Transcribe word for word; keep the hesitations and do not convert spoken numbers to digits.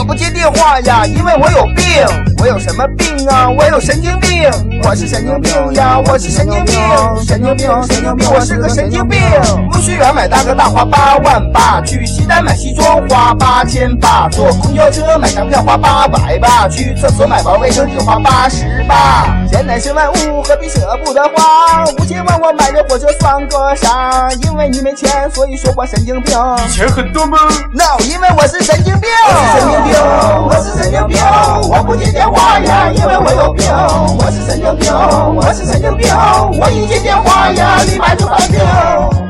我不接电话呀，因为我有病。我有什么病啊？我有神经病。我是神经病呀，我是神经病，神经病，神经病，我是个神经病。不需要买大哥大花八万八，去西单买西装花八千八，坐公交车买张票花八百八，去厕所买包卫生纸花八十八。钱乃身万物，何必舍不得花？五千万我买的火车算个啥？因为你没钱，所以说我神经病。 你钱很多吗 ？No， 因为我是神经病。我是神经病，我是神经病，我不接电话呀，因为我有病。我是神经病，我是神经病，我一接电话呀，立马就犯病。